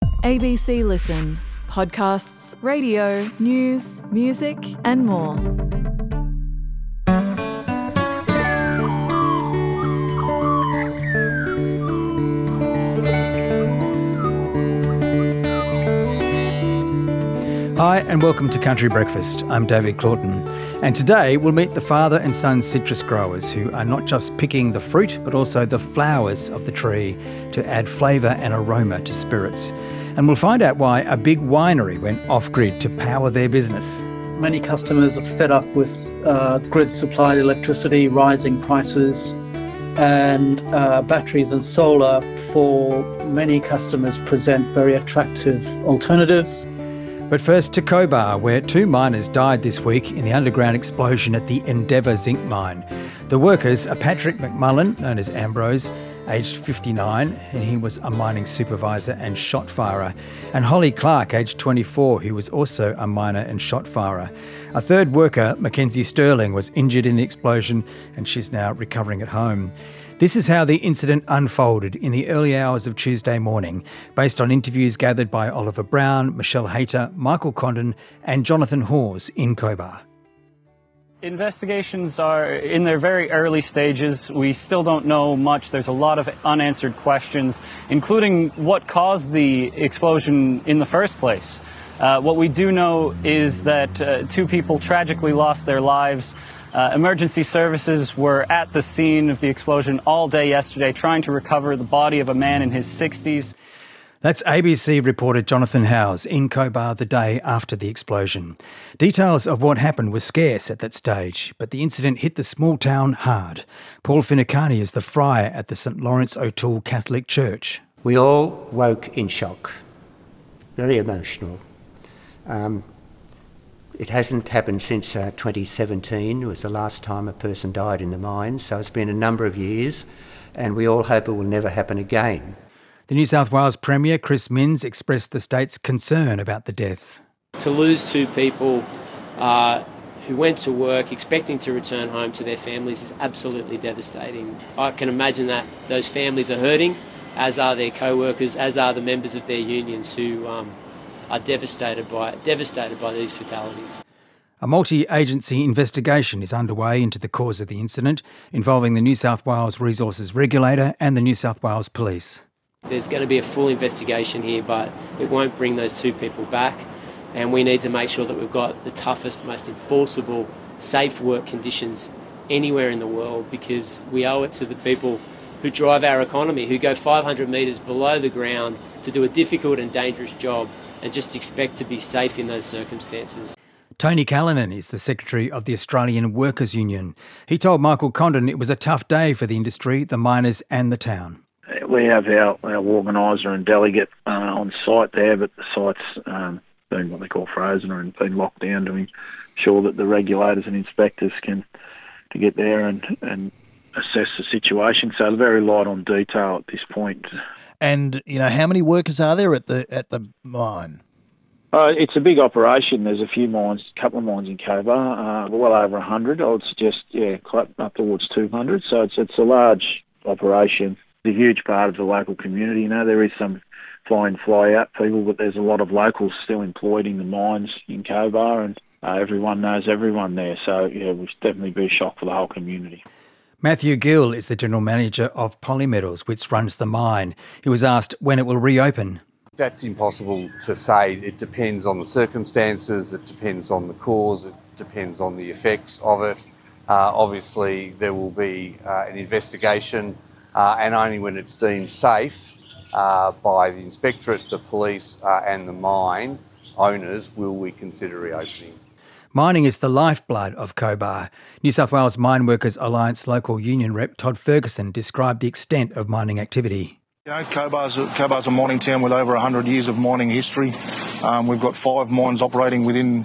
ABC Listen. Podcasts, radio, news, music and more. Hi and welcome to Country Breakfast. I'm David Claughton, and today we'll meet the father and son citrus growers who are not just picking the fruit but also the flowers of the tree to add flavour and aroma to spirits. And we'll find out why a big winery went off-grid to power their business. Many customers are fed up with grid-supplied electricity, rising prices, and batteries and solar for many customers present very attractive alternatives. But first to Cobar, where 2 miners died this week in the underground explosion at the Endeavour zinc mine. The workers are Patrick McMullen, known as Ambrose, aged 59, and he was a mining supervisor and shot firer, and Holly Clark, aged 24, who was also a miner and shot firer. A third worker, Mackenzie Sterling, was injured in the explosion, and she's now recovering at home. This is how the incident unfolded in the early hours of Tuesday morning, based on interviews gathered by Oliver Brown, Michelle Hayter, Michael Condon and Jonathan Hawes in Cobar. Investigations are in their very early stages. We still don't know much. There's a lot of unanswered questions, including what caused the explosion in the first place. What we do know is that 2 people tragically lost their lives. Emergency services were at the scene of the explosion all day yesterday, trying to recover the body of a man in his 60s. That's ABC reporter Jonathan Howes in Cobar the day after the explosion. Details of what happened were scarce at that stage, but the incident hit the small town hard. Paul Finucane is the friar at the St Lawrence O'Toole Catholic Church. We all woke in shock, very emotional. It hasn't happened since 2017. It was the last time a person died in the mine, so it's been a number of years, and we all hope it will never happen again. The New South Wales Premier, Chris Minns, expressed the state's concern about the deaths. To lose 2 people who went to work expecting to return home to their families is absolutely devastating. I can imagine that those families are hurting, as are their co-workers, as are the members of their unions who are devastated by these fatalities. A multi-agency investigation is underway into the cause of the incident, involving the New South Wales Resources Regulator and the New South Wales Police. There's going to be a full investigation here, but it won't bring those 2 people back, and we need to make sure that we've got the toughest, most enforceable, safe work conditions anywhere in the world, because we owe it to the people who drive our economy, who go 500 metres below the ground to do a difficult and dangerous job and just expect to be safe in those circumstances. Tony Callanan is the Secretary of the Australian Workers' Union. He told Michael Condon it was a tough day for the industry, the miners and the town. We have our organiser and delegate on site there, but the site's been what they call frozen or been locked down to ensure that the regulators and inspectors can to get there and assess the situation. So they're very light on detail at this point. And, how many workers are there at the mine? It's a big operation. There's a few mines, a couple of mines in Cobar, well over 100. I would suggest, up towards 200. So it's a large operation. It's a huge part of the local community. There is some fly-in, fly-out people, but there's a lot of locals still employed in the mines in Cobar, and everyone knows everyone there. So, it would definitely be a shock for the whole community. Matthew Gill is the General Manager of Polymetals, which runs the mine. He was asked when it will reopen. That's impossible to say. It depends on the circumstances, it depends on the cause, it depends on the effects of it. Obviously, there will be an investigation, and only when it's deemed safe by the inspectorate, the police and the mine owners will we consider reopening. Mining is the lifeblood of Cobar. New South Wales Mine Workers Alliance local union rep Todd Ferguson described the extent of mining activity. Cobar's a mining town with over 100 years of mining history. We've got 5 mines operating within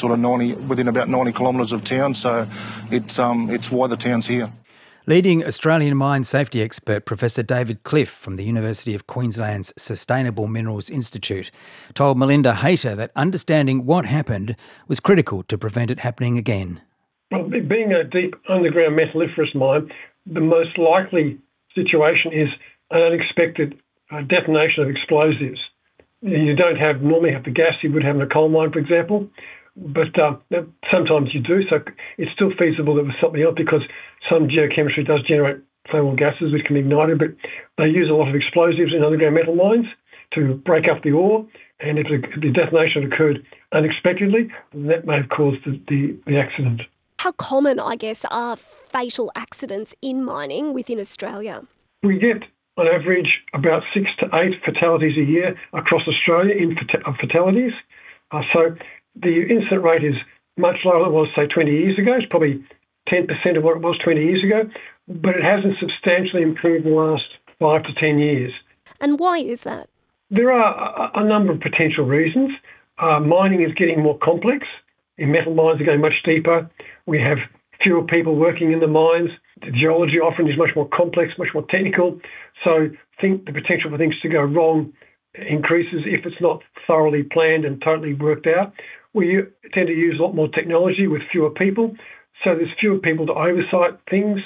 about 90 kilometres of town, so it's why the town's here. Leading Australian mine safety expert Professor David Cliff from the University of Queensland's Sustainable Minerals Institute told Melinda Hayter that understanding what happened was critical to prevent it happening again. Well, being a deep underground metalliferous mine, the most likely situation is an unexpected detonation of explosives. You don't normally have the gas you would have in a coal mine, for example, but sometimes you do. So it's still feasible that it was something else, because some geochemistry does generate flammable gases which can be ignited, but they use a lot of explosives in underground metal mines to break up the ore, and if the detonation occurred unexpectedly, that may have caused the accident. How common, I guess, are fatal accidents in mining within Australia? We get, on average, about 6 to 8 fatalities a year across Australia of fatalities. So the incident rate is much lower than it was, say, 20 years ago. It's probably 10% of what it was 20 years ago, but it hasn't substantially improved in the last 5 to 10 years. And why is that? There are a number of potential reasons. Mining is getting more complex. In metal mines are going much deeper. We have fewer people working in the mines. The geology often is much more complex, much more technical. So the potential for things to go wrong increases if it's not thoroughly planned and totally worked out. We tend to use a lot more technology with fewer people. So there's fewer people to oversight things.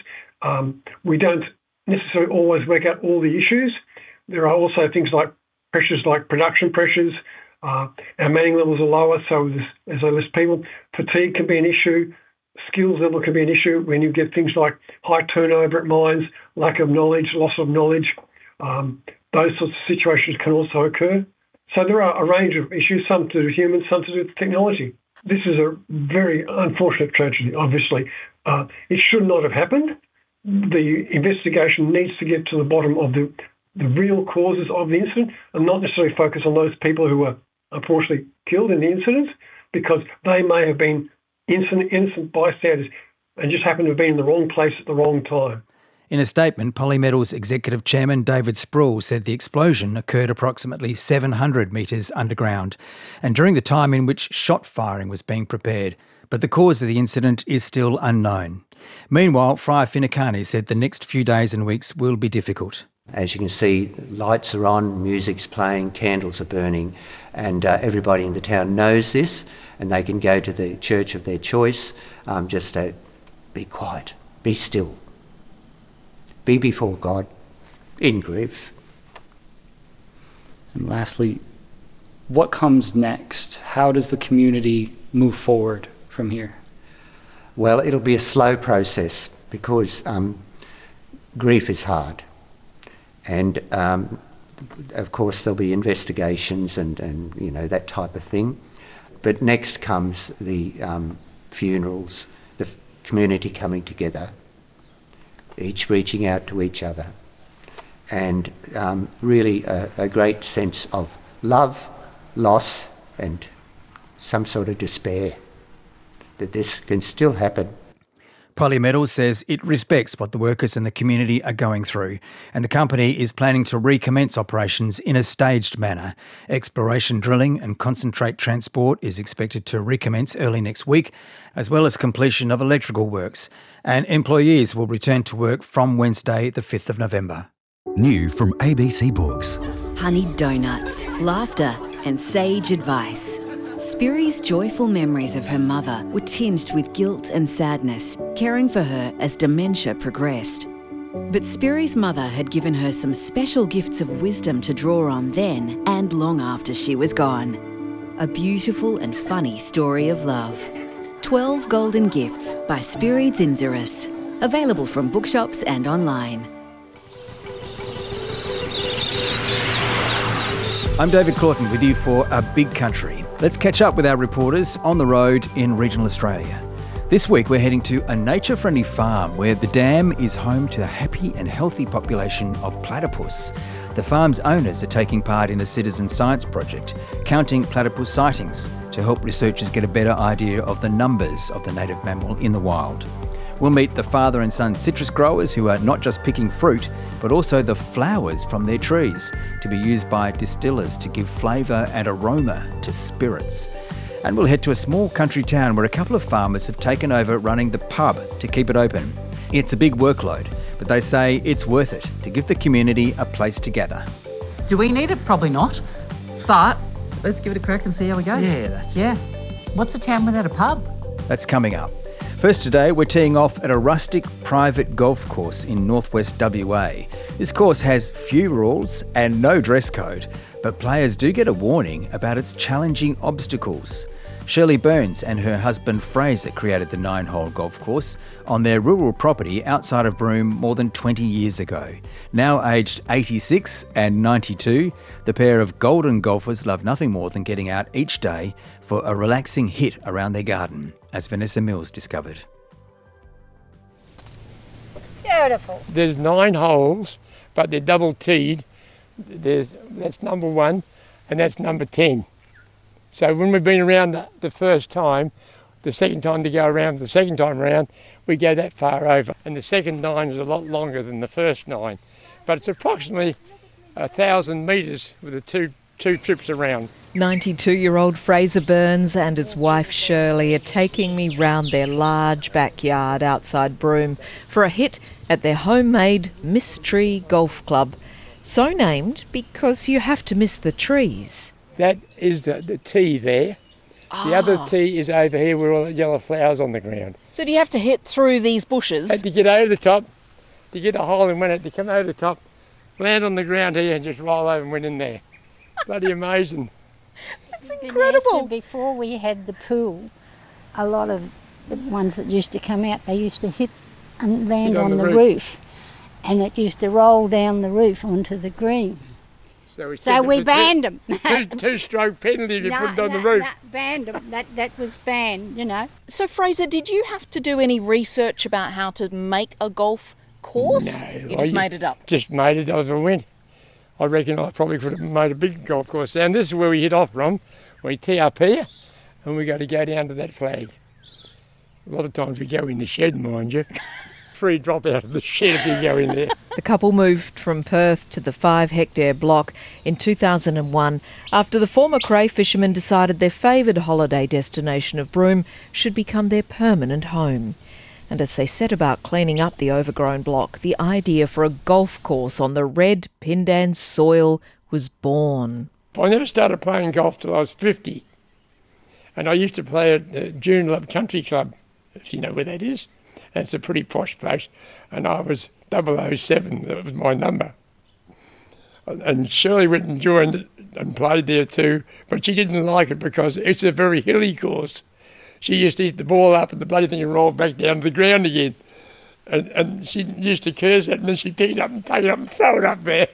We don't necessarily always work out all the issues. There are also things like pressures, like production pressures. Our manning levels are lower, so there's less people. Fatigue can be an issue. Skills level can be an issue when you get things like high turnover at mines, lack of knowledge, loss of knowledge. Those sorts of situations can also occur. So there are a range of issues, some to do with humans, some to do with technology. This is a very unfortunate tragedy, obviously. It should not have happened. The investigation needs to get to the bottom of the real causes of the incident and not necessarily focus on those people who were unfortunately killed in the incident, because they may have been innocent bystanders and just happened to have been in the wrong place at the wrong time. In a statement, Polymetals Executive Chairman David Sproul said the explosion occurred approximately 700 metres underground and during the time in which shot firing was being prepared, but the cause of the incident is still unknown. Meanwhile, Friar Finucane said the next few days and weeks will be difficult. As you can see, lights are on, music's playing, candles are burning, and everybody in the town knows this, and they can go to the church of their choice, just to be quiet, be still, be before God, in grief. And lastly, what comes next? How does the community move forward from here? Well, it'll be a slow process because grief is hard. And, of course, there'll be investigations and you know, that type of thing. But next comes the funerals, the community coming together, each reaching out to each other, and really a great sense of love, loss, and some sort of despair that this can still happen. Polymetals says it respects what the workers and the community are going through, and the company is planning to recommence operations in a staged manner. Exploration drilling and concentrate transport is expected to recommence early next week, as well as completion of electrical works, and employees will return to work from Wednesday, the 5th of November. New from ABC Books. Honeyed donuts, laughter and sage advice. Spiri's joyful memories of her mother were tinged with guilt and sadness, caring for her as dementia progressed. But Spiri's mother had given her some special gifts of wisdom to draw on then and long after she was gone. A beautiful and funny story of love. 12 Golden Gifts by Spiri Zinzeris. Available from bookshops and online. I'm David Claughton with you for A Big Country. Let's catch up with our reporters on the road in regional Australia. This week we're heading to a nature-friendly farm where the dam is home to a happy and healthy population of platypus. The farm's owners are taking part in a citizen science project, counting platypus sightings to help researchers get a better idea of the numbers of the native mammal in the wild. We'll meet the father and son citrus growers who are not just picking fruit, but also the flowers from their trees to be used by distillers to give flavour and aroma to spirits. And we'll head to a small country town where a couple of farmers have taken over running the pub to keep it open. It's a big workload, but they say it's worth it to give the community a place to gather. Do we need it? Probably not. But let's give it a crack and see how we go. Yeah. What's a town without a pub? That's coming up. First today, we're teeing off at a rustic private golf course in northwest WA. This course has few rules and no dress code, but players do get a warning about its challenging obstacles. Shirley Burns and her husband Fraser created the 9-hole golf course on their rural property outside of Broome more than 20 years ago. Now aged 86 and 92, the pair of golden golfers love nothing more than getting out each day for a relaxing hit around their garden, as Vanessa Mills discovered. Beautiful. There's 9 holes, but they're double teed. That's number 1 and that's number 10. So when we've been around the first time, the second time to go around, the second time around, we go that far over. And the second 9 is a lot longer than the first 9. But it's approximately 1,000 metres with the two trips around. 92-year-old Fraser Burns and his wife Shirley are taking me round their large backyard outside Broome for a hit at their homemade Miss Tree Golf Club. So named because you have to miss the trees. That is the tee there. The other tee is over here with all the yellow flowers on the ground. So do you have to hit through these bushes? Had to get over the top, to get a hole in one, had to come over the top, land on the ground here and just roll over and went in there. Bloody amazing. That's incredible. Before we had the pool, a lot of the ones that used to come out, they used to hit and land on the roof. And it used to roll down the roof onto the green. So we banned them. Two-stroke penalty if you put it on the roof. Banned them. That was banned, you know. So, Fraser, did you have to do any research about how to make a golf course? No. You just made it up? Just made it as I went. I reckon I probably could have made a big golf course. And this is where we hit off from. We tee up here and we got to go down to that flag. A lot of times we go in the shed, mind you. Free drop out of the shed if you go in there. The couple moved from Perth to the 5-hectare block in 2001 after the former cray fishermen decided their favoured holiday destination of Broome should become their permanent home. And as they set about cleaning up the overgrown block, the idea for a golf course on the red Pindan soil was born. I never started playing golf till I was 50. And I used to play at the Joondalup Country Club, if you know where that is. It's a pretty posh place, and I was 007, that was my number. And Shirley went and joined it and played there too, but she didn't like it because it's a very hilly course. She used to hit the ball up and the bloody thing would roll back down to the ground again. And she used to curse it, and then she'd pick it up and take it up and throw it up there.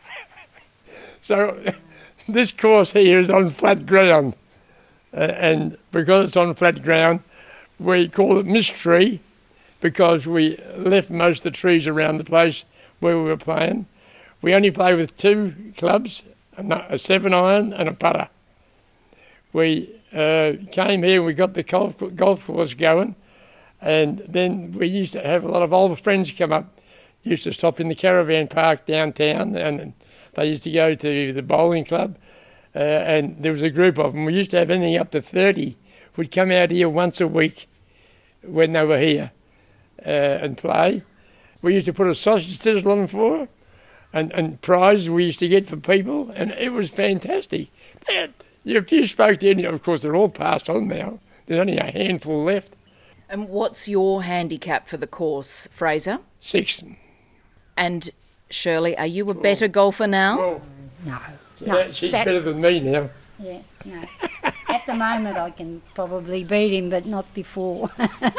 So this course here is on flat ground, and because it's on flat ground, we call it Miss Tree, because we left most of the trees around the place where we were playing. We only play with 2 clubs, a 7-iron and a putter. We came here and we got the golf course going, and then we used to have a lot of old friends come up. Used to stop in the caravan park downtown, and they used to go to the bowling club, and there was a group of them. We used to have anything up to 30 would come out here once a week when they were here. And play. We used to put a sausage sizzle on the floor and prizes we used to get for people, and it was fantastic. If you spoke to any, of course they're all passed on now, there's only a handful left. And what's your handicap for the course, Fraser? 6. And Shirley, are you a better golfer now? Well, no. Yeah, she's better than me now. Yeah, no. At the moment I can probably beat him, but not before.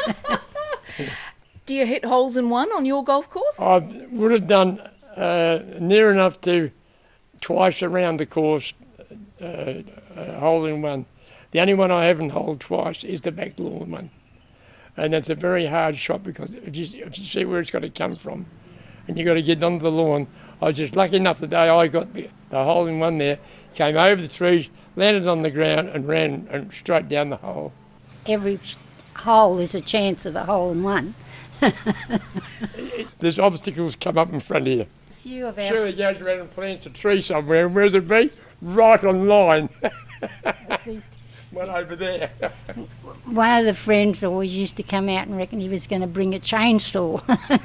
Do you hit holes in one on your golf course? I would have done near enough to twice around the course, hole in one. The only one I haven't holed twice is the back lawn one. And that's a very hard shot because if you see where it's got to come from and you've got to get onto the lawn. I was just lucky enough the day I got the hole in one there, came over the trees, landed on the ground and ran straight down the hole. Every hole is a chance of a hole in one. There's obstacles come up in front of you. Sure, he goes around and plants a tree somewhere, and where's it be? Right on line. One over there. One of the friends always used to come out and reckon he was going to bring a chainsaw.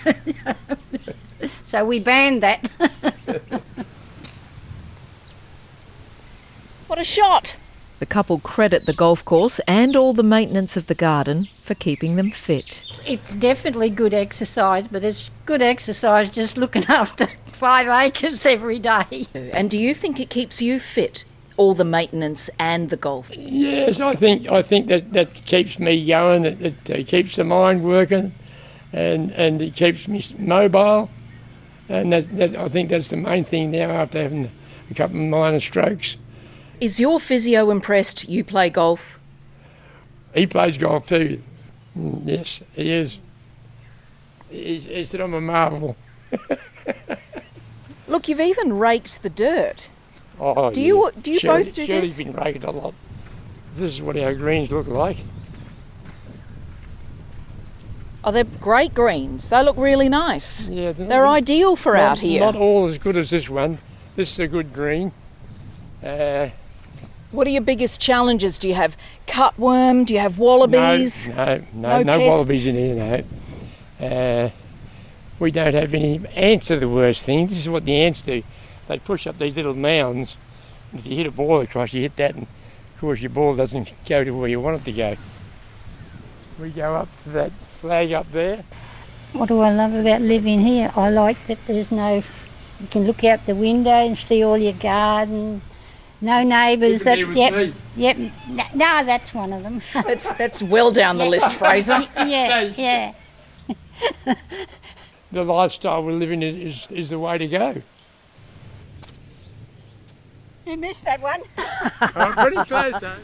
So we banned that. What a shot! The couple credit the golf course and all the maintenance of the garden for keeping them fit. It's definitely good exercise, but it's good exercise just looking after 5 acres every day. And do you think it keeps you fit, all the maintenance and the golf? Yes, I think that keeps me going, it keeps the mind working, and it keeps me mobile. And I think that's the main thing now after having a couple of minor strokes. Is your physio impressed you play golf? He plays golf too. Yes, he is. He said I'm a marvel. Look, you've even raked the dirt. Oh, do you both do this? Shirley's been raked a lot. This is what our greens look like. Oh, they're great greens. They look really nice. Yeah, they're ideal for out here. Not all as good as this one. This is a good green. What are your biggest challenges? Do you have cutworm? Do you have wallabies? No wallabies in here, no. We don't have any. Ants are the worst thing. This is what the ants do. They push up these little mounds. If you hit a ball across, you hit that, and of course your ball doesn't go to where you want it to go. We go up to that flag up there. What do I love about living here? I like that you can look out the window and see all your garden. No neighbours. Yep. No, that's one of them. That's well down the list, Fraser. Yeah. The lifestyle we're living is the way to go. You missed that one. I'm pretty close, though.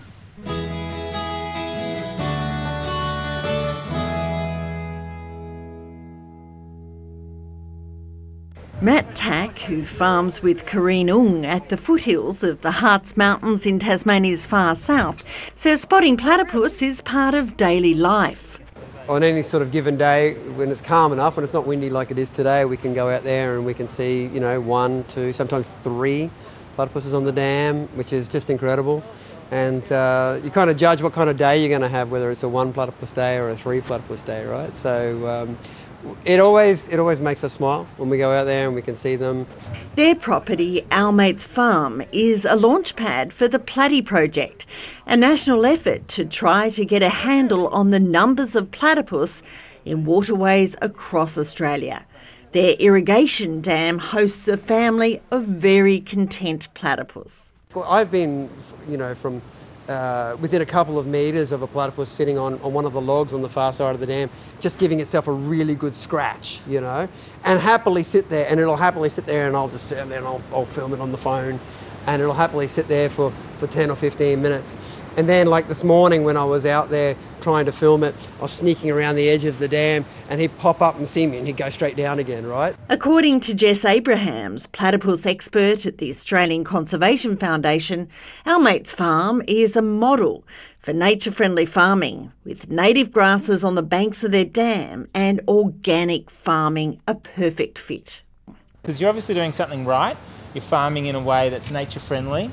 Matt Tack, who farms with Corrine Ung at the foothills of the Harts Mountains in Tasmania's far south, says spotting platypus is part of daily life. On any sort of given day, when it's calm enough, when it's not windy like it is today, we can go out there and we can see, 1, 2, sometimes 3 platypuses on the dam, which is just incredible. And you kind of judge what kind of day you're going to have, whether it's a 1 platypus day or a 3 platypus day, right? So it always makes us smile when we go out there and we can see them. Their property, Our Mates Farm, is a launch pad for the Platy Project, a national effort to try to get a handle on the numbers of platypus in waterways across Australia. Their irrigation dam hosts a family of very content platypus. I've been, from within a couple of metres of a platypus sitting on one of the logs on the far side of the dam, just giving itself a really good scratch, and happily sit there, and it'll happily sit there, and I'll just sit there and I'll film it on the phone, and it'll happily sit there for 10 or 15 minutes. And then, like this morning when I was out there trying to film it, I was sneaking around the edge of the dam and he'd pop up and see me and he'd go straight down again, right? According to Jess Abrahams, platypus expert at the Australian Conservation Foundation, Our Mates Farm is a model for nature-friendly farming, with native grasses on the banks of their dam and organic farming a perfect fit. Because you're obviously doing something right. You're farming in a way that's nature-friendly.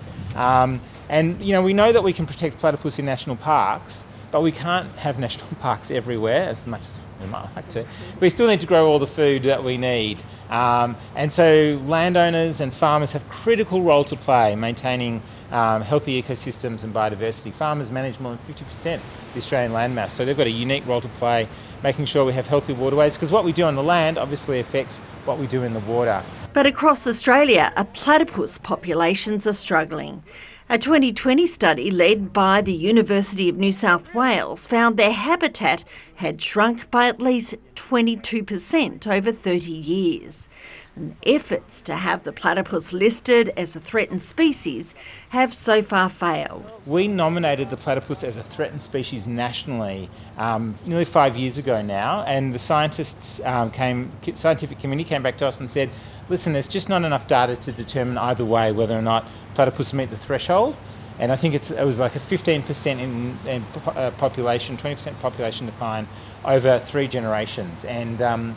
And, we know that we can protect platypus in national parks, but we can't have national parks everywhere, as much as we might like to. We still need to grow all the food that we need. And so landowners and farmers have a critical role to play maintaining healthy ecosystems and biodiversity. Farmers manage more than 50% of the Australian landmass, so they've got a unique role to play making sure we have healthy waterways, because what we do on the land obviously affects what we do in the water. But across Australia, platypus populations are struggling. A 2020 study led by the University of New South Wales found their habitat had shrunk by at least 22% over 30 years. And efforts to have the platypus listed as a threatened species have so far failed. We nominated the platypus as a threatened species nationally nearly 5 years ago now, and the scientific community came back to us and said, listen, there's just not enough data to determine either way whether or not platypus meet the threshold. And I think it was like a 15% in population, 20% population decline over 3 generations. And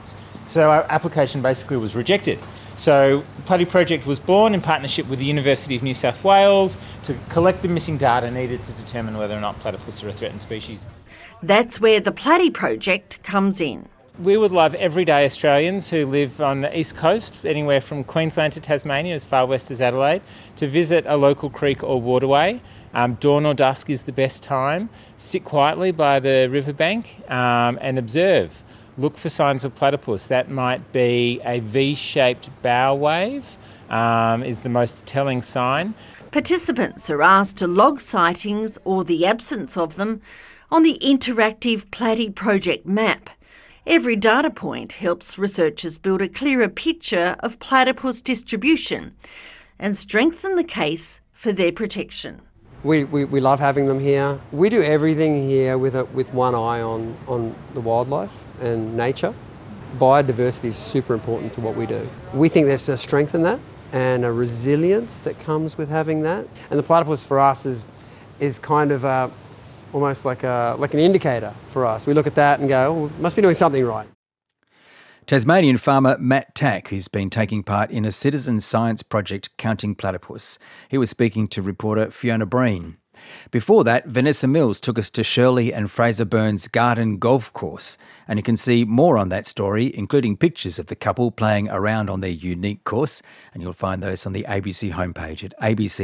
so our application basically was rejected. So the Platy Project was born in partnership with the University of New South Wales to collect the missing data needed to determine whether or not platypus are a threatened species. That's where the Platy Project comes in. We would love everyday Australians who live on the east coast, anywhere from Queensland to Tasmania, as far west as Adelaide, to visit a local creek or waterway. Dawn or dusk is the best time. Sit quietly by the riverbank and observe look for signs of platypus. That might be a V-shaped bow wave, is the most telling sign. Participants are asked to log sightings or the absence of them on the interactive Platy Project map. Every data point helps researchers build a clearer picture of platypus distribution and strengthen the case for their protection. We love having them here. We do everything here with one eye on the wildlife and nature. Biodiversity is super important to what we do. We think there's a strength in that and a resilience that comes with having that. And the platypus for us is kind of almost like an indicator for us. We look at that and go, oh, we must be doing something right. Tasmanian farmer Matt Tack, who's been taking part in a citizen science project counting platypus. He was speaking to reporter Fiona Breen. Before that, Vanessa Mills took us to Shirley and Fraser Burns Garden Golf Course, and you can see more on that story, including pictures of the couple playing around on their unique course, and you'll find those on the ABC homepage at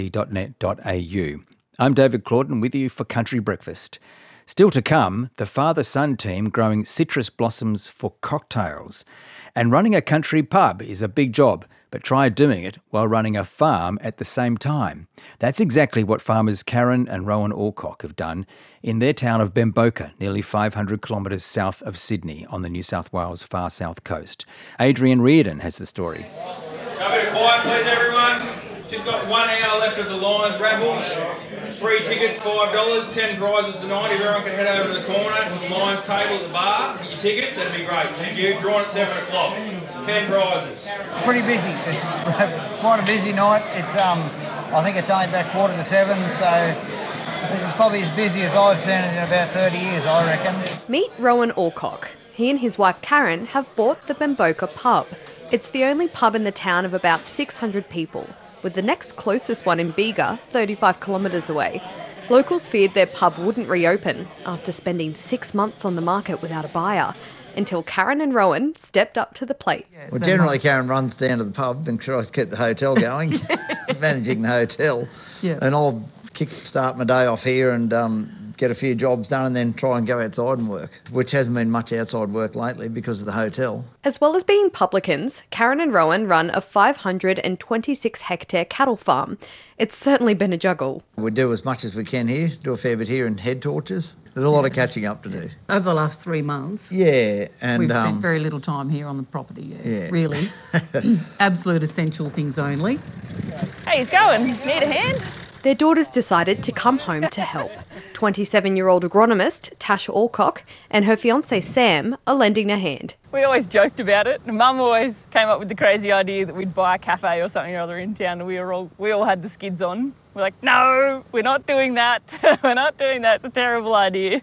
abc.net.au. I'm David Claughton with you for Country Breakfast. Still to come, the father-son team growing citrus blossoms for cocktails. And running a country pub is a big job, but try doing it while running a farm at the same time. That's exactly what farmers Karen and Rowan Alcock have done in their town of Bemboka, nearly 500 kilometres south of Sydney on the New South Wales far south coast. Adrian Reardon has the story. A bit of quiet, please, everyone. Just got 1 hour left of the Lions raffles. 3 tickets, $5, 10 prizes tonight. If everyone can head over to the corner, Lions table at the bar, get your tickets, that'd be great. Thank you. Drawn at 7 o'clock. 10 prizes. Pretty busy. It's quite a busy night. It's I think it's only about 6:45, so this is probably as busy as I've seen it in about 30 years, I reckon. Meet Rowan Alcock. He and his wife Karen have bought the Bemboka pub. It's the only pub in the town of about 600 people, with the next closest one in Bega, 35 kilometres away. Locals feared their pub wouldn't reopen after spending 6 months on the market without a buyer, until Karen and Rowan stepped up to the plate. Well, generally Karen runs down to the pub and tries to keep the hotel going, managing the hotel. Yeah. And I'll start my day off here and get a few jobs done and then try and go outside and work, which hasn't been much outside work lately because of the hotel. As well as being publicans, Karen and Rowan run a 526-hectare cattle farm. It's certainly been a juggle. We do as much as we can here, do a fair bit here in head torches. There's a lot of catching up to do. Over the last 3 months. Yeah. And we've spent very little time here on the property, really. Absolute essential things only. Hey, he's going. Need a hand? Their daughters decided to come home to help. 27-year-old agronomist Tash Alcock and her fiancé Sam are lending a hand. We always joked about it. Mum always came up with the crazy idea that we'd buy a cafe or something or other in town, and we all had the skids on. We're like, no, we're not doing that. We're not doing that. It's a terrible idea.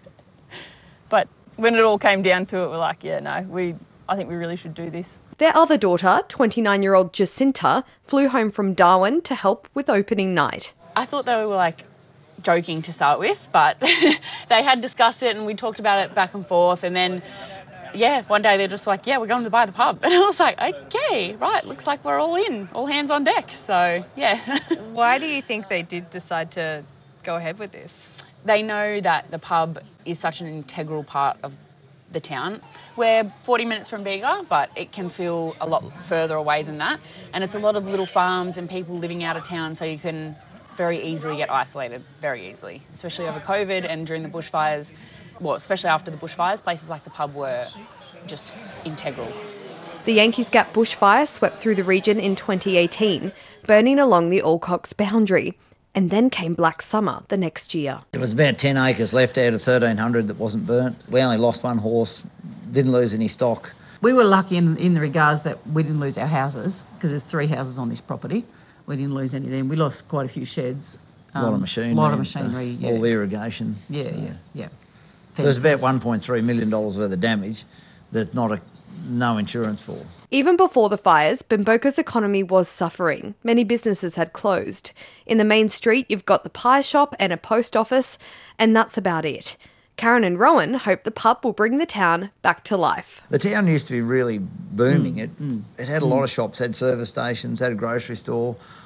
But when it all came down to it, we're like, yeah, no, I think we really should do this. Their other daughter, 29-year-old Jacinta, flew home from Darwin to help with opening night. I thought they were like joking to start with, but they had discussed it and we talked about it back and forth, and then one day they're just like, we're going to buy the pub. And I was like, okay, right, looks like we're all in, all hands on deck. So, yeah. Why do you think they did decide to go ahead with this? They know that the pub is such an integral part of the town. We're 40 minutes from Bega, but it can feel a lot further away than that. And it's a lot of little farms and people living out of town, so you can very easily get isolated, very easily, especially over COVID and during the bushfires. Well, especially after the bushfires, places like the pub were just integral. The Yankees Gap bushfire swept through the region in 2018, burning along the Alcock's boundary. And then came Black Summer the next year. There was about 10 acres left out of 1,300 that wasn't burnt. We only lost one horse, didn't lose any stock. We were lucky in the regards that we didn't lose our houses, because there's 3 houses on this property. We didn't lose any of them. We lost quite a few sheds. A lot of machinery. All the irrigation. Yeah. There's about $1.3 million worth of damage that no insurance for. Even before the fires, Bemboka's economy was suffering. Many businesses had closed. In the main street, you've got the pie shop and a post office, and that's about it. Karen and Rowan hope the pub will bring the town back to life. The town used to be really booming. It had a lot of shops, had service stations, had a grocery store,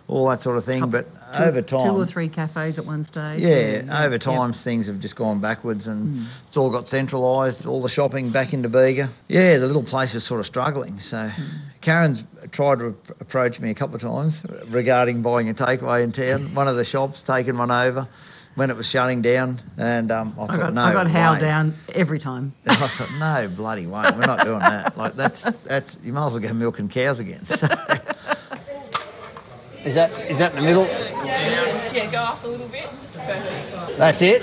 all that sort of thing. But over time... 2 or 3 cafes at one stage. Yeah, over time things have just gone backwards and it's all got centralised, all the shopping back into Bega. Yeah, the little place is sort of struggling. So Karen's tried to approach me a couple of times regarding buying a takeaway in town. One of the shops taken one over when it was shutting down, and I got howled down every time. I thought, no bloody way, we're not doing that. Like that's you might as well go milking cows again. So. Is that in the middle? Yeah, go off a little bit. Perfect. That's it?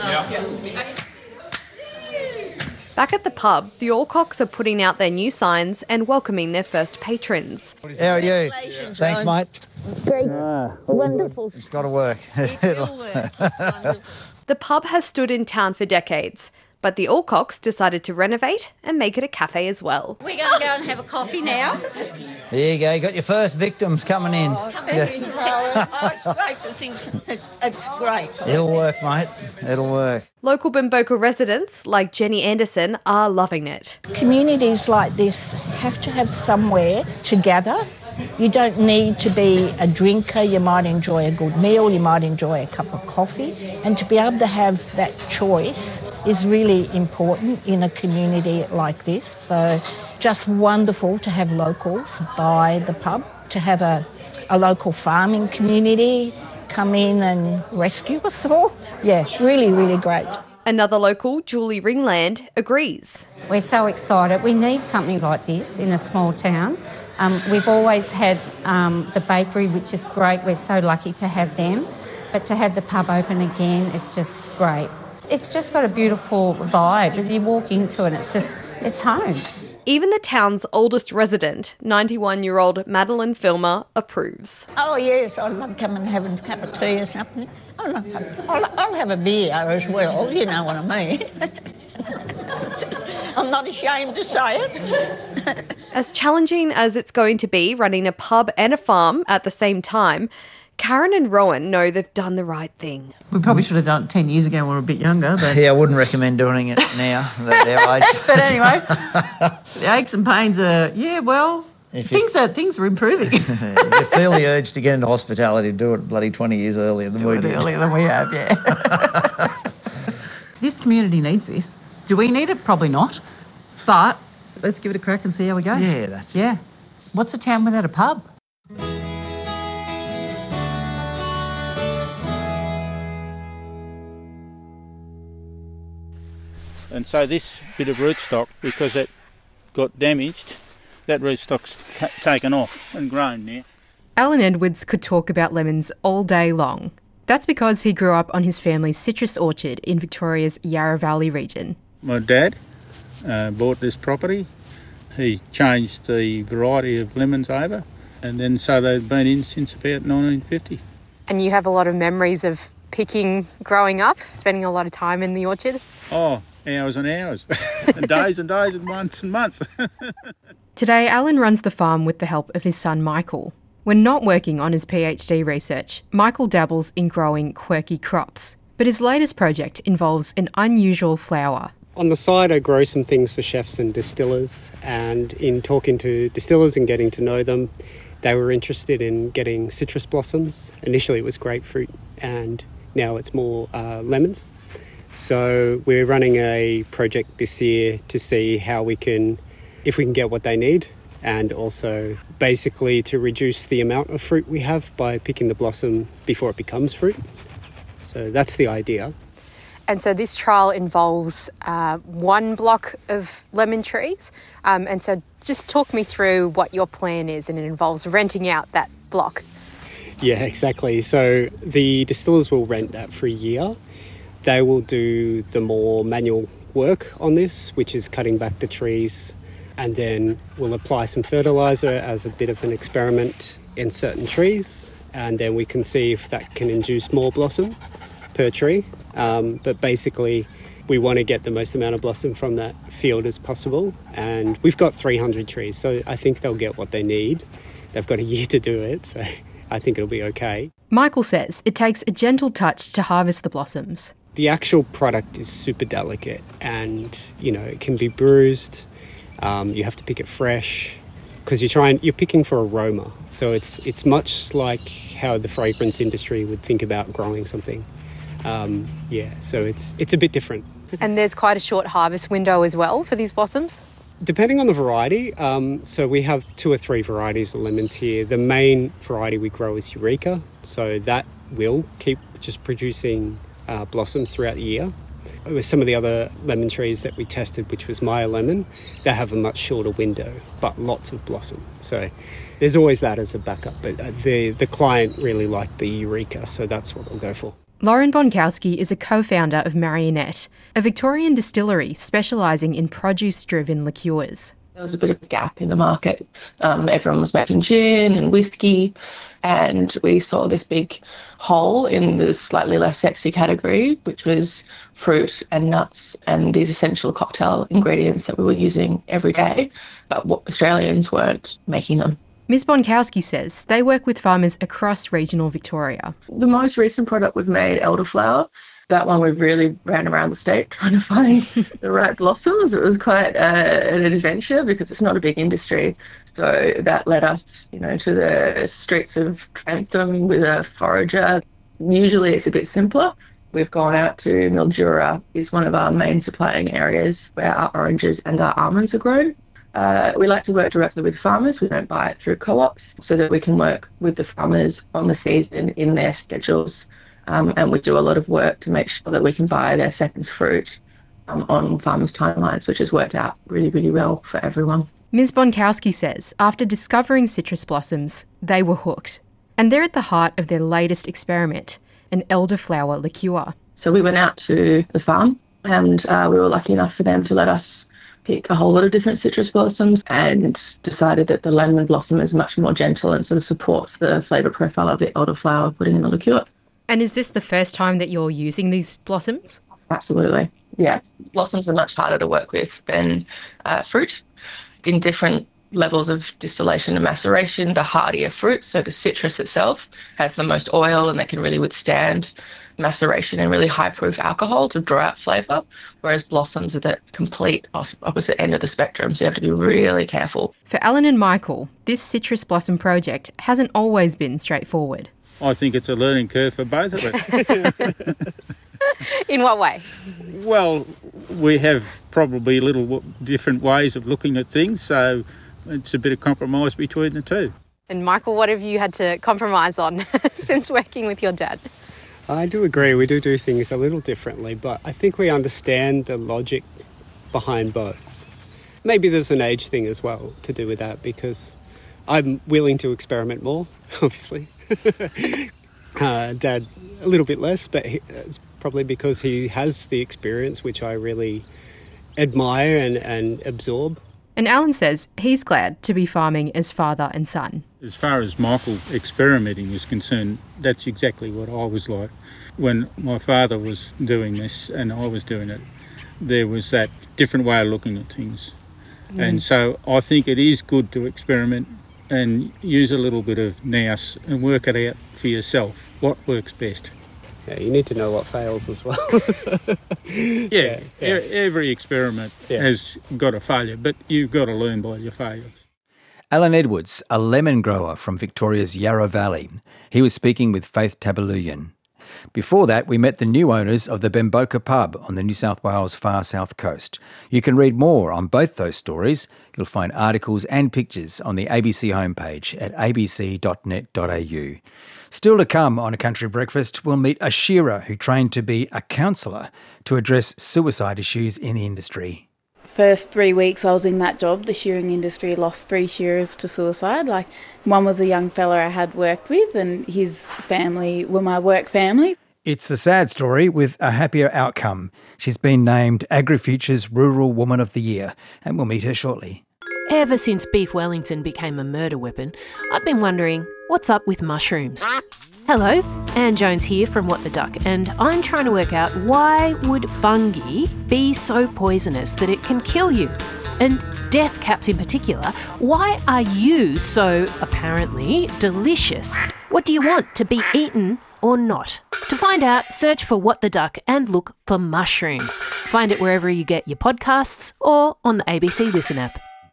Back at the pub, the Alcocks are putting out their new signs and welcoming their first patrons. How are you? Thanks, mate. Great. Wonderful. It's got to work. It will work. It's wonderful. The pub has stood in town for decades, but the Alcocks decided to renovate and make it a cafe as well. We're going to go and have a coffee now. There you go. You got your first victims coming in. Coming in, Rowan. It's great to think. It's great. It'll work, mate. It'll work. Local Bimboka residents, like Jenny Anderson, are loving it. Communities like this have to have somewhere to gather. You don't need to be a drinker. You might enjoy a good meal. You might enjoy a cup of coffee. And to be able to have that choice is really important in a community like this. So just wonderful to have locals by the pub, to have a local farming community come in and rescue us all. Yeah, really, really great. Another local, Julie Ringland, agrees. We're so excited. We need something like this in a small town. We've always had the bakery, which is great. We're so lucky to have them. But to have the pub open again, it's just great. It's just got a beautiful vibe. If you walk into it, it's home. Even the town's oldest resident, 91-year-old Madeline Filmer, approves. Oh, yes, I love coming and having a cup of tea or something. I'll have a beer as well, you know what I mean. I'm not ashamed to say it. As challenging as it's going to be running a pub and a farm at the same time, Karen and Rowan know they've done the right thing. We probably should have done it 10 years ago when we were a bit younger. But yeah, I wouldn't recommend doing it now at our age. But anyway, the aches and pains are, things are improving. You feel the urge to get into hospitality, do it bloody 20 years earlier than we did. Earlier than we have, yeah. This community needs this. Do we need it? Probably not. But let's give it a crack and see how we go. Yeah, that's it. Yeah. What's a town without a pub? And so this bit of rootstock, because it got damaged, that rootstock's taken off and grown now. Alan Edwards could talk about lemons all day long. That's because he grew up on his family's citrus orchard in Victoria's Yarra Valley region. My dad bought this property. He changed the variety of lemons over, and then so they've been in since about 1950. And you have a lot of memories of picking growing up, spending a lot of time in the orchard? Oh, hours and hours, and days and days and months and months. Today, Alan runs the farm with the help of his son Michael. When not working on his PhD research, Michael dabbles in growing quirky crops. But his latest project involves an unusual flower. On the side, I grow some things for chefs and distillers, and in talking to distillers and getting to know them, they were interested in getting citrus blossoms. Initially it was grapefruit, and now it's more lemons. So we're running a project this year to see how if we can get what they need, and also basically to reduce the amount of fruit we have by picking the blossom before it becomes fruit. So that's the idea. And so this trial involves one block of lemon trees. And so just talk me through what your plan is, and it involves renting out that block. Yeah, exactly. So the distillers will rent that for a year. They will do the more manual work on this, which is cutting back the trees, and then we'll apply some fertiliser as a bit of an experiment in certain trees, and then we can see if that can induce more blossom per tree. But basically, we want to get the most amount of blossom from that field as possible, and we've got 300 trees, so I think they'll get what they need. They've got a year to do it, so I think it'll be okay. Michael says it takes a gentle touch to harvest the blossoms. The actual product is super delicate, and it can be bruised. You have to pick it fresh. because you're picking for aroma. So it's much like how the fragrance industry would think about growing something. So it's a bit different. And there's quite a short harvest window as well for these blossoms? Depending on the variety, so we have 2 or 3 varieties of lemons here. The main variety we grow is Eureka, so that will keep just producing blossoms throughout the year. With some of the other lemon trees that we tested, which was Meyer lemon, they have a much shorter window, but lots of blossom. So there's always that as a backup, but the client really liked the Eureka, so that's what we'll go for. Lauren Bonkowski is a co-founder of Marionette, a Victorian distillery specialising in produce-driven liqueurs. There was a bit of a gap in the market. Everyone was making gin and whiskey, and we saw this big hole in the slightly less sexy category, which was fruit and nuts and these essential cocktail ingredients that we were using every day, but what Australians weren't making them. Ms Bonkowski says they work with farmers across regional Victoria. The most recent product we've made, elderflower, that one we really ran around the state trying to find the right blossoms. It was quite an adventure because it's not a big industry. So that led us, to the streets of Trentham with a forager. Usually it's a bit simpler. We've gone out to Mildura, is one of our main supplying areas where our oranges and our almonds are grown. We like to work directly with farmers. We don't buy it through co-ops, so that we can work with the farmers on the season in their schedules. And we do a lot of work to make sure that we can buy their seconds fruit on farmers' timelines, which has worked out really, really well for everyone. Ms Bonkowski says after discovering citrus blossoms, they were hooked. And they're at the heart of their latest experiment, an elderflower liqueur. So we went out to the farm and we were lucky enough for them to let us pick a whole lot of different citrus blossoms and decided that the lemon blossom is much more gentle and sort of supports the flavour profile of the elderflower putting in the liqueur. And is this the first time that you're using these blossoms? Absolutely, yeah. Blossoms are much harder to work with than fruit. In different levels of distillation and maceration, the hardier fruit, so the citrus itself, has the most oil and they can really withstand maceration and really high-proof alcohol to draw out flavour, whereas blossoms are the complete opposite end of the spectrum, so you have to be really careful. For Alan and Michael, this citrus blossom project hasn't always been straightforward. I think it's a learning curve for both of us. In what way? Well, we have probably little different ways of looking at things, so it's a bit of compromise between the two. And Michael, what have you had to compromise on since working with your dad? I do agree, we do things a little differently, but I think we understand the logic behind both. Maybe there's an age thing as well to do with that, because I'm willing to experiment more, obviously. Dad a little bit less, but it's probably because he has the experience, which I really admire and absorb. And Alan says he's glad to be farming as father and son. As far as Michael experimenting is concerned, that's exactly what I was like. When my father was doing this and I was doing it, there was that different way of looking at things. And so I think it is good to experiment and use a little bit of nous and work it out for yourself, what works best. Yeah, you need to know what fails as well. Every experiment has got a failure, but you've got to learn by your failures. Alan Edwards, a lemon grower from Victoria's Yarra Valley. He was speaking with Faith Tabaluyan. Before that, we met the new owners of the Bemboka pub on the New South Wales far south coast. You can read more on both those stories. You'll find articles and pictures on the ABC homepage at abc.net.au. Still to come on A Country Breakfast, we'll meet a shearer who trained to be a counsellor to address suicide issues in the industry. First 3 weeks I was in that job, the shearing industry lost 3 shearers to suicide. One was a young fella I had worked with and his family were my work family. It's a sad story with a happier outcome. She's been named AgriFuture's Rural Woman of the Year, and we'll meet her shortly. Ever since beef Wellington became a murder weapon, I've been wondering, what's up with mushrooms? Hello, Anne Jones here from What the Duck, and I'm trying to work out why would fungi be so poisonous that it can kill you? And death caps in particular, why are you so, apparently, delicious? What do you want, to be eaten or not? To find out, search for What the Duck and look for mushrooms. Find it wherever you get your podcasts or on the ABC Listen app.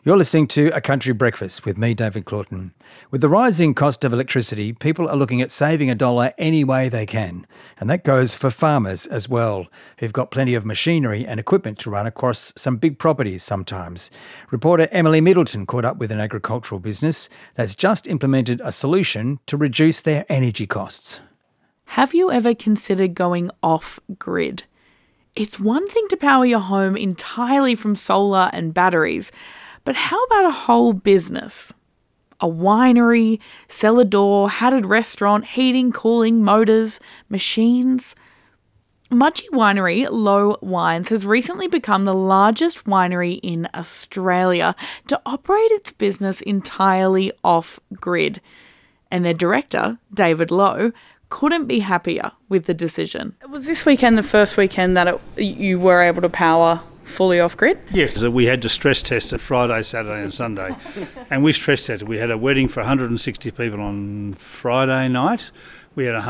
You're listening to A Country Breakfast with me, David Claughton. With the rising cost of electricity, people are looking at saving $1 any way they can. And that goes for farmers as well, who've got plenty of machinery and equipment to run across some big properties sometimes. Reporter Emily Middleton caught up with an agricultural business that's just implemented a solution to reduce their energy costs. Have you ever considered going off-grid? It's one thing to power your home entirely from solar and batteries, but how about a whole business? A winery, cellar door, hatted restaurant, heating, cooling, motors, machines. Mudgee Winery, Low Wines, has recently become the largest winery in Australia to operate its business entirely off-grid. And their director, David Lowe, couldn't be happier with the decision. Was this weekend the first weekend that you were able to power fully off-grid? Yes, we had to stress test it Friday, Saturday and Sunday. And we stress tested. We had a wedding for 160 people on Friday night. We had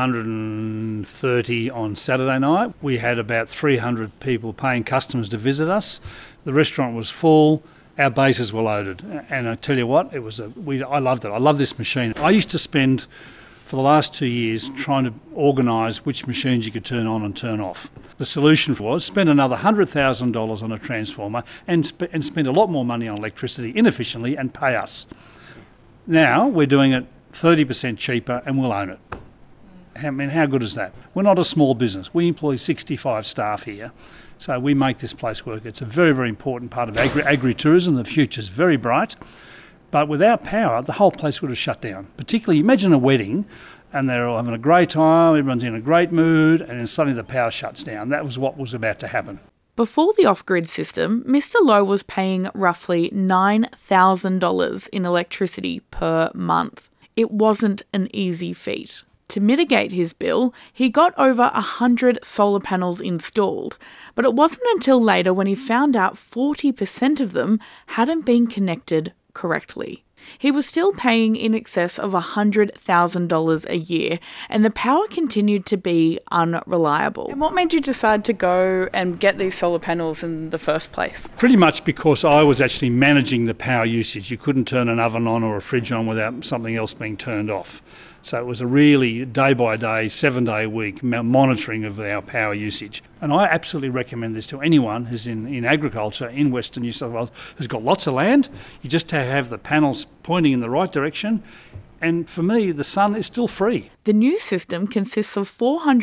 130 on Saturday night. We had about 300 people, paying customers, to visit us. The restaurant was full. Our bases were loaded. And I tell you what, I loved it. I love this machine. I used to spend, for the last 2 years, trying to organise which machines you could turn on and turn off. The solution was spend another $100,000 on a transformer and spend a lot more money on electricity inefficiently and pay us. Now we're doing it 30% cheaper and we'll own it. How good is that? We're not a small business. We employ 65 staff here, so we make this place work. It's a very, very important part of agri-tourism. The future's very bright. But without power, the whole place would have shut down. Particularly, imagine a wedding and they're all having a great time, everyone's in a great mood, and then suddenly the power shuts down. That was what was about to happen. Before the off-grid system, Mr. Lowe was paying roughly $9,000 in electricity per month. It wasn't an easy feat. To mitigate his bill, he got over 100 solar panels installed, but it wasn't until later when he found out 40% of them hadn't been connected correctly. He was still paying in excess of $100,000 a year, and the power continued to be unreliable. And what made you decide to go and get these solar panels in the first place? Pretty much because I was actually managing the power usage. You couldn't turn an oven on or a fridge on without something else being turned off. So it was a really day-by-day, 7-day-a-week monitoring of our power usage. And I absolutely recommend this to anyone who's in agriculture in Western New South Wales, who's got lots of land. You just have the panels pointing in the right direction. And for me, the sun is still free. The new system consists of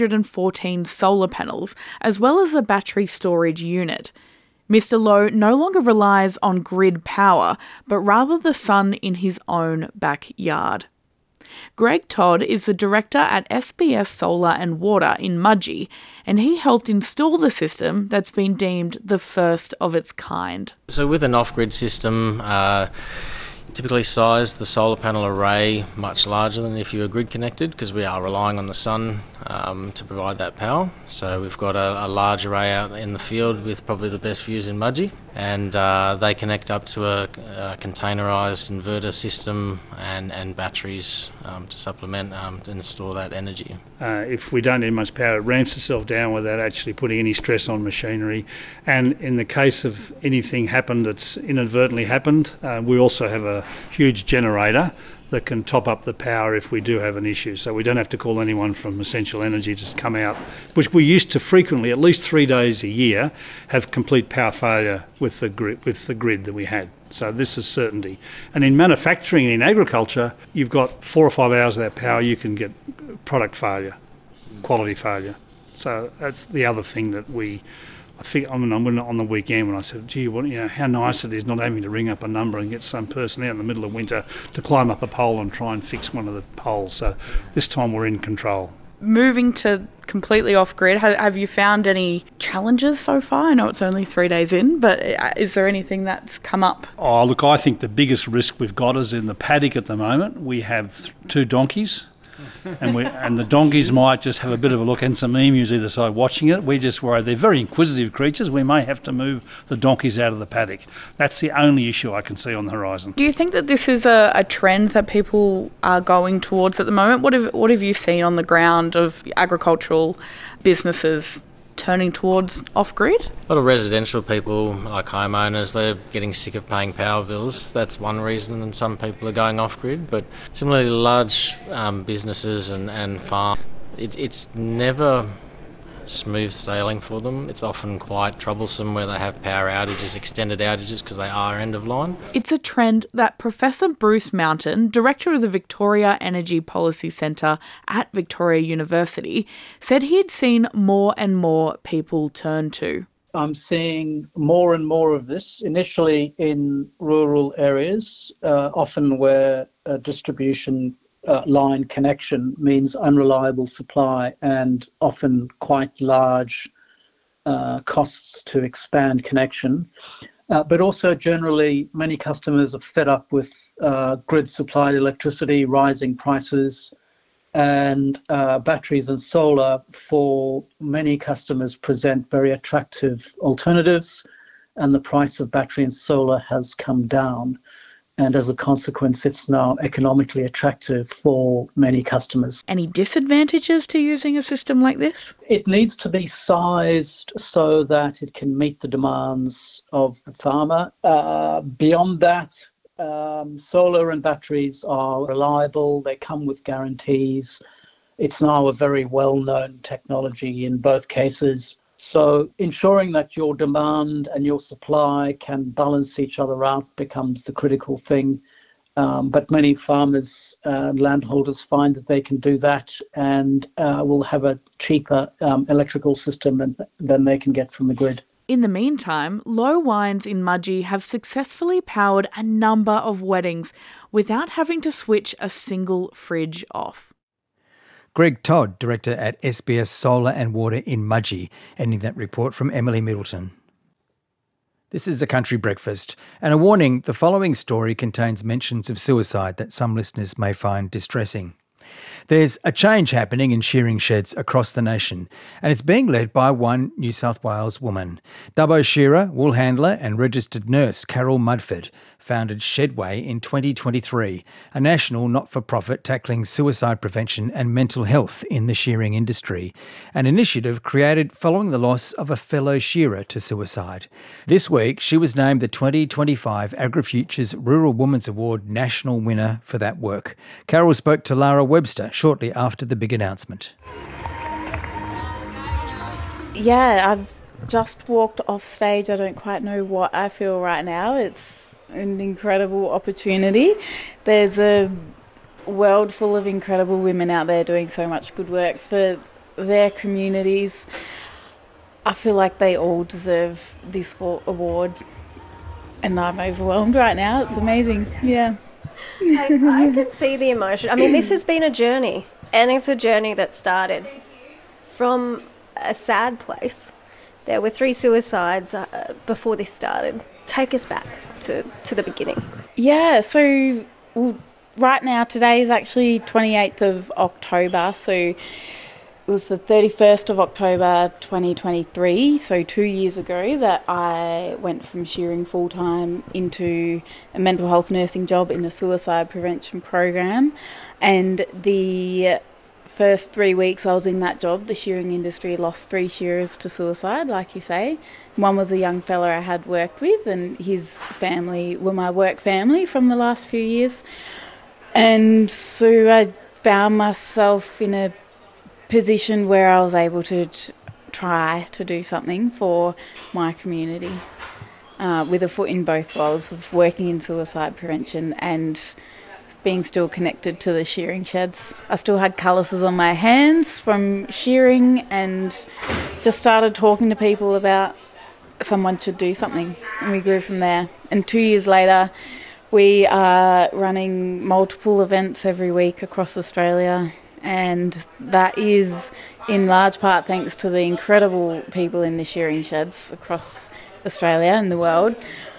414 solar panels, as well as a battery storage unit. Mr. Lowe no longer relies on grid power, but rather the sun in his own backyard. Greg Todd is the director at SBS Solar and Water in Mudgee, and he helped install the system that's been deemed the first of its kind. So with an off-grid system, typically size the solar panel array much larger than if you were grid connected, because we are relying on the sun to provide that power. So we've got a large array out in the field with probably the best views in Mudgee, and they connect up to a containerised inverter system and batteries to supplement and store that energy. If we don't need much power, it ramps itself down without actually putting any stress on machinery. And in the case of anything happened that's inadvertently happened, we also have a huge generator that can top up the power if we do have an issue. So we don't have to call anyone from Essential Energy to come out, which we used to frequently, at least 3 days a year, have complete power failure with the grid that we had. So this is certainty. And in manufacturing and in agriculture, you've got 4 or 5 hours of that power, you can get product failure, quality failure. So that's the other thing that I'm on the weekend when I said, gee, how nice it is not having to ring up a number and get some person out in the middle of winter to climb up a pole and try and fix one of the poles. So this time we're in control. Moving to completely off-grid, have you found any challenges so far? I know it's only 3 days in, but is there anything that's come up? Oh, look, I think the biggest risk we've got is in the paddock at the moment. We have 2 donkeys. And the donkeys might just have a bit of a look, and some emus either side watching it. We just worry. They're very inquisitive creatures. We may have to move the donkeys out of the paddock. That's the only issue I can see on the horizon. Do you think that this is a trend that people are going towards at the moment? What have you seen on the ground of agricultural businesses turning towards off-grid? A lot of residential people, like homeowners, they're getting sick of paying power bills. That's one reason, and some people are going off-grid. But similarly, large businesses and farms, it's never smooth sailing for them. It's often quite troublesome where they have power outages, extended outages, because they are end of line. It's a trend that Professor Bruce Mountain, Director of the Victoria Energy Policy Centre at Victoria University, said he had seen more and more people turn to. I'm seeing more and more of this, initially in rural areas, often where distribution line connection means unreliable supply and often quite large costs to expand connection. But also generally, many customers are fed up with grid supplied electricity, rising prices, and batteries and solar for many customers present very attractive alternatives, and the price of battery and solar has come down. And as a consequence, it's now economically attractive for many customers. Any disadvantages to using a system like this? It needs to be sized so that it can meet the demands of the farmer. Beyond that, solar and batteries are reliable. They come with guarantees. It's now a very well-known technology in both cases. So ensuring that your demand and your supply can balance each other out becomes the critical thing. But many farmers and landholders find that they can do that and will have a cheaper electrical system than they can get from the grid. In the meantime, Low Wines in Mudgee have successfully powered a number of weddings without having to switch a single fridge off. Greg Todd, Director at SBS Solar and Water in Mudgee, ending that report from Emily Middleton. This is a Country Breakfast, and a warning, the following story contains mentions of suicide that some listeners may find distressing. There's a change happening in shearing sheds across the nation, and it's being led by one New South Wales woman. Dubbo shearer, wool handler and registered nurse Carol Mudford founded Shedway in 2023, a national not-for-profit tackling suicide prevention and mental health in the shearing industry, an initiative created following the loss of a fellow shearer to suicide. This week, she was named the 2025 AgriFutures Rural Women's Award national winner for that work. Carol spoke to Lara Webster shortly after the big announcement. Yeah, I've just walked off stage. I don't quite know what I feel right now. It's an incredible opportunity. There's a world full of incredible women out there doing so much good work for their communities. I feel like they all deserve this award, and I'm overwhelmed right now. It's amazing. Yeah. I can see the emotion. I mean, this has been a journey, and it's a journey that started from a sad place. There were 3 suicides before this started. Take us back to the beginning. Yeah, so right now, today is actually 28th of October, so it was the 31st of October 2023, so 2 years ago, that I went from shearing full-time into a mental health nursing job in a suicide prevention program. And the first 3 weeks I was in that job, the shearing industry lost 3 shearers to suicide, like you say. One was a young fella I had worked with, and his family were my work family from the last few years. And so I found myself in a position where I was able to try to do something for my community, with a foot in both worlds of working in suicide prevention and being still connected to the shearing sheds. I still had calluses on my hands from shearing, and just started talking to people about someone should do something, and we grew from there. And 2 years later, we are running multiple events every week across Australia, and that is in large part thanks to the incredible people in the shearing sheds across Australia and the world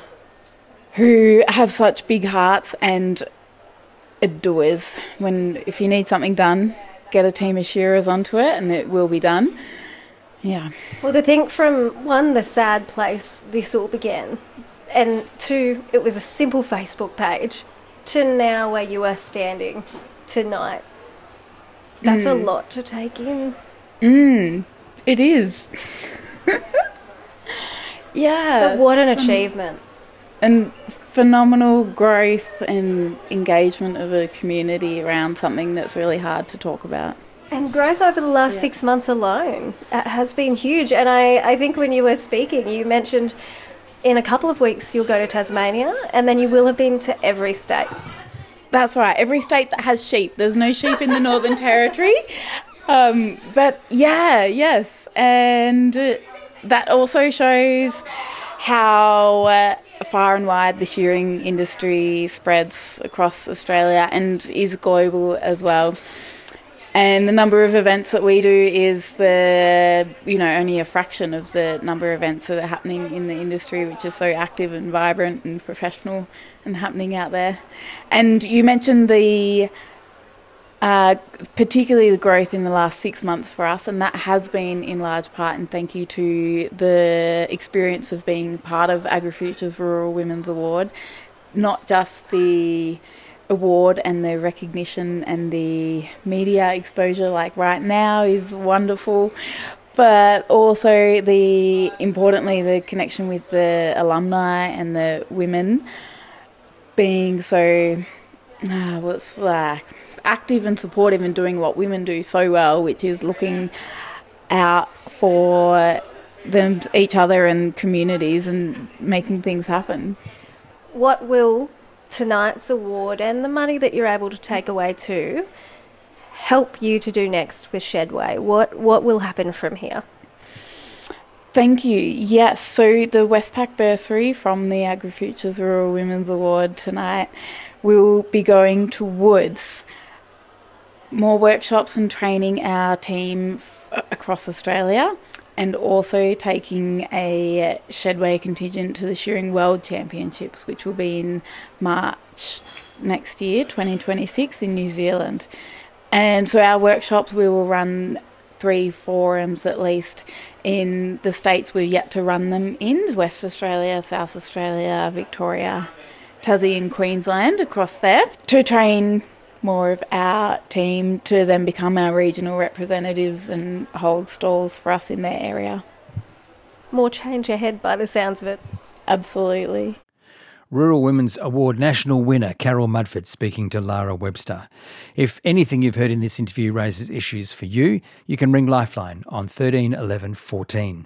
who have such big hearts and doers. If you need something done, get a team of shearers onto it and it will be done. Yeah. Well, to think from, 1, the sad place this all began, and 2, it was a simple Facebook page, to now where you are standing tonight. That's a lot to take in. It is. Yeah. But what an achievement. And phenomenal growth and engagement of a community around something that's really hard to talk about. And growth over the last 6 months alone has been huge. And I think when you were speaking, you mentioned in a couple of weeks you'll go to Tasmania, and then you will have been to every state. That's right, every state that has sheep. There's no sheep in the Northern Territory. But yeah, yes. And that also shows how far and wide the shearing industry spreads across Australia and is global as well. And the number of events that we do is only a fraction of the number of events that are happening in the industry, which is so active and vibrant and professional and happening out there. And you mentioned particularly the growth in the last 6 months for us, and that has been in large part and thank you to the experience of being part of AgriFuture's Rural Women's Award, not just the award and the recognition and the media exposure like right now is wonderful, but also importantly the connection with the alumni and the women being so active and supportive and doing what women do so well, which is looking out for each other and communities and making things happen. What will tonight's award and the money that you're able to take away too help you to do next with Shedway? What will happen from here? Thank you. Yes, so the Westpac bursary from the AgriFuture's Rural Women's Award tonight will be going towards more workshops and training our team across Australia, and also taking a Shedway contingent to the Shearing World Championships, which will be in March next year, 2026, in New Zealand. And so our workshops, we will run 3 forums at least in the states we're yet to run them in, West Australia, South Australia, Victoria, Tassie and Queensland, across there, to train more of our team to then become our regional representatives and hold stalls for us in their area. More change ahead by the sounds of it. Absolutely. Rural Women's Award national winner Carol Mudford speaking to Lara Webster. If anything you've heard in this interview raises issues for you, you can ring Lifeline on 13 11 14.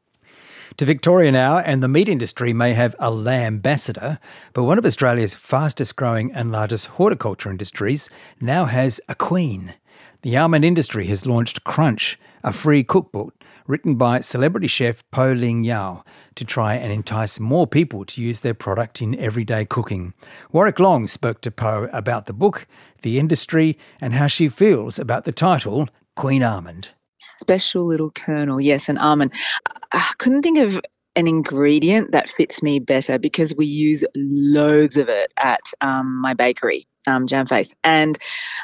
To Victoria now, and the meat industry may have a lambassador, but one of Australia's fastest growing and largest horticulture industries now has a queen. The almond industry has launched Crunch, a free cookbook written by celebrity chef Po Ling Yao to try and entice more people to use their product in everyday cooking. Warwick Long spoke to Po about the book, the industry, and how she feels about the title Queen Almond. Special little kernel, yes, an almond. I couldn't think of an ingredient that fits me better because we use loads of it at my bakery, Jamface, and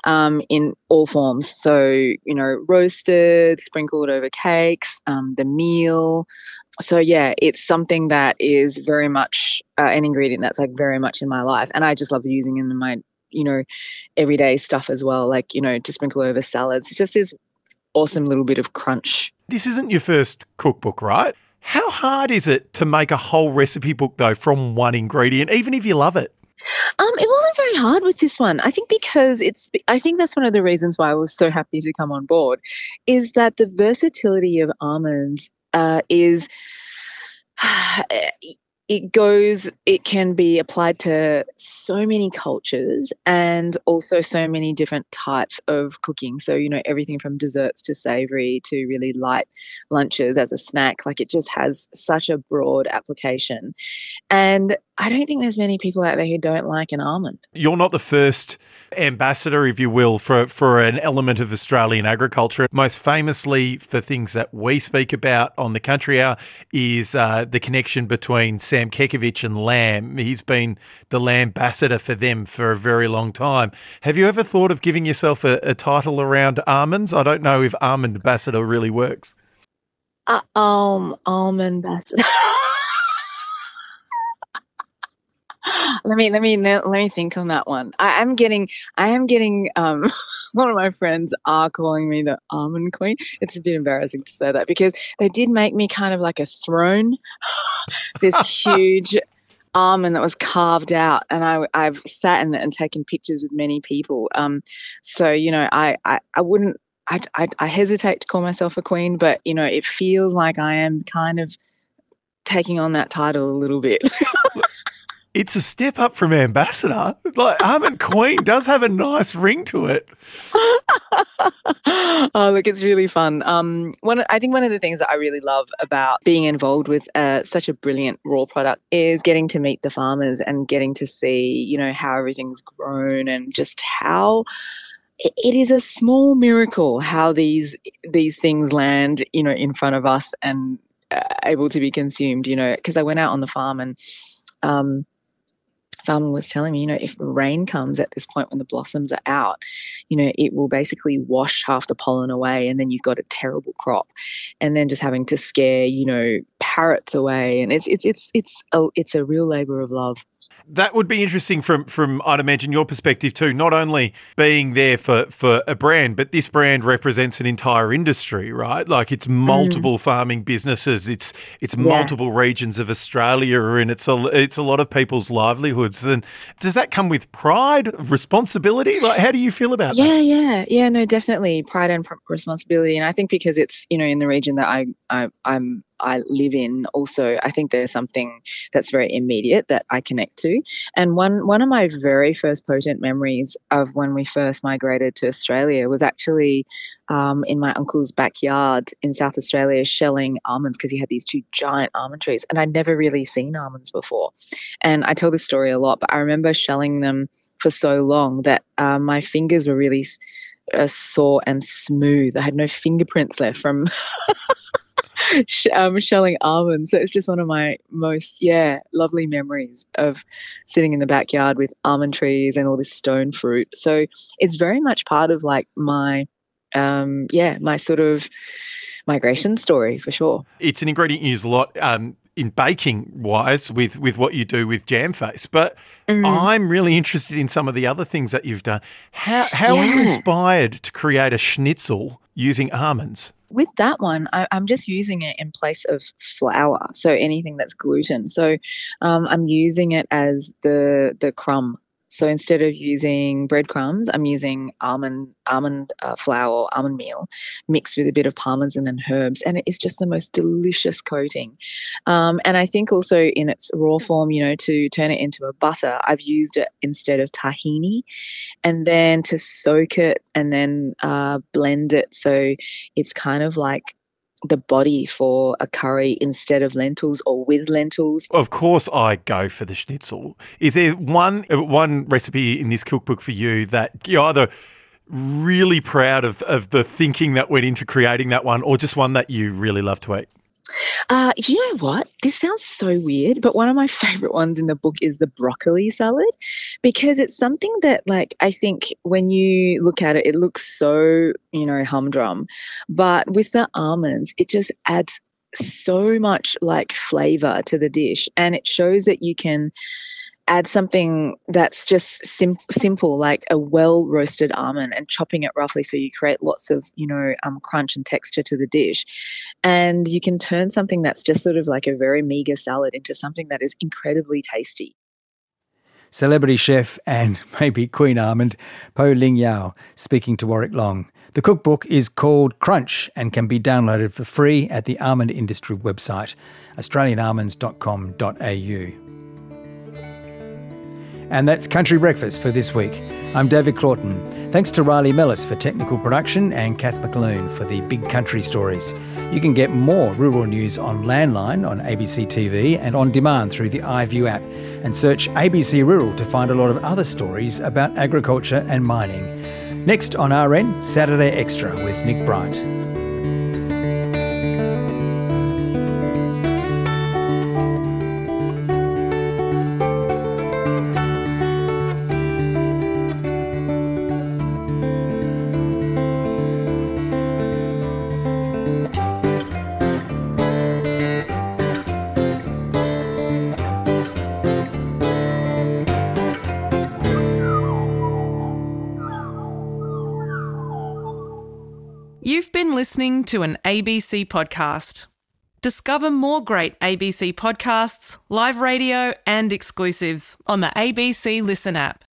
in all forms. So, roasted, sprinkled over cakes, the meal. So, yeah, it's something that is very much an ingredient that's like very much in my life. And I just love using it in my, everyday stuff as well, like, to sprinkle over salads. It just is awesome little bit of crunch. This isn't your first cookbook, right? How hard is it to make a whole recipe book, though, from one ingredient, even if you love it? It wasn't very hard with this one. I think because I think that's one of the reasons why I was so happy to come on board, is that the versatility of almonds is it can be applied to so many cultures and also so many different types of cooking. So, everything from desserts to savoury to really light lunches as a snack. Like, it just has such a broad application. And I don't think there's many people out there who don't like an almond. You're not the first ambassador, if you will, for an element of Australian agriculture. Most famously, for things that we speak about on the Country Hour, is the connection between Sam Kekovich and lamb. He's been the lambassador for them for a very long time. Have you ever thought of giving yourself a title around almonds? I don't know if almond ambassador really works. Almond ambassador. Let me think on that one. I am getting one of my friends are calling me the almond queen. It's a bit embarrassing to say that because they did make me kind of like a throne. This huge almond that was carved out, and I've sat in it and taken pictures with many people. So I wouldn't. I hesitate to call myself a queen, but it feels like I am kind of taking on that title a little bit. It's a step up from ambassador. Like almond queen does have a nice ring to it. Oh, look, it's really fun. I think one of the things that I really love about being involved with such a brilliant raw product is getting to meet the farmers and getting to see, how everything's grown and just how it is a small miracle how these things land, in front of us and able to be consumed. Because I went out on the farm and farmer was telling me, if rain comes at this point when the blossoms are out, it will basically wash half the pollen away and then you've got a terrible crop. And then just having to scare, parrots away. And it's a real labour of love. That would be interesting from I'd imagine your perspective too, not only being there for a brand, but this brand represents an entire industry, right? Like it's multiple farming businesses, it's multiple regions of Australia, and it's a lot of people's livelihoods. And does that come with pride, responsibility? Like how do you feel about that? Yeah, no, definitely pride and responsibility. And I think because it's, in the region that I live in also, I think there's something that's very immediate that I connect to. And one of my very first potent memories of when we first migrated to Australia was actually in my uncle's backyard in South Australia shelling almonds because he had these 2 giant almond trees and I'd never really seen almonds before. And I tell this story a lot, but I remember shelling them for so long that my fingers were really sore and smooth. I had no fingerprints left from shelling almonds. So it's just one of my most lovely memories of sitting in the backyard with almond trees and all this stone fruit. So it's very much part of like my my sort of migration story for sure. It's an ingredient you use a lot in baking wise with what you do with Jamface, but I'm really interested in some of the other things that you've done. How are you inspired to create a schnitzel using almonds? With that one, I'm just using it in place of flour, so anything that's gluten. So I'm using it as the crumb. So instead of using breadcrumbs, I'm using almond flour or almond meal mixed with a bit of parmesan and herbs, and it is just the most delicious coating. And I think also in its raw form, to turn it into a butter, I've used it instead of tahini, and then to soak it and then blend it so it's kind of like the body for a curry instead of lentils or with lentils. Of course I go for the schnitzel. Is there one recipe in this cookbook for you that you're either really proud of the thinking that went into creating that one or just one that you really love to eat? You know what? This sounds so weird, but one of my favorite ones in the book is the broccoli salad because it's something that, like, I think when you look at it, it looks so, humdrum. But with the almonds, it just adds so much, like, flavor to the dish. And it shows that you can add something that's just simple, like a well-roasted almond and chopping it roughly so you create lots of, crunch and texture to the dish. And you can turn something that's just sort of like a very meagre salad into something that is incredibly tasty. Celebrity chef and maybe Queen Almond, Po Ling Yao, speaking to Warwick Long. The cookbook is called Crunch and can be downloaded for free at the almond industry website, australianalmonds.com.au. And that's Country Breakfast for this week. I'm David Claughton. Thanks to Riley Mellis for technical production and Kath McAloon for the Big Country stories. You can get more rural news on Landline on ABC TV and on demand through the iView app, and search ABC Rural to find a lot of other stories about agriculture and mining. Next on RN, Saturday Extra with Nick Bright. listening to an ABC podcast. Discover more great ABC podcasts, live radio and exclusives on the ABC Listen app.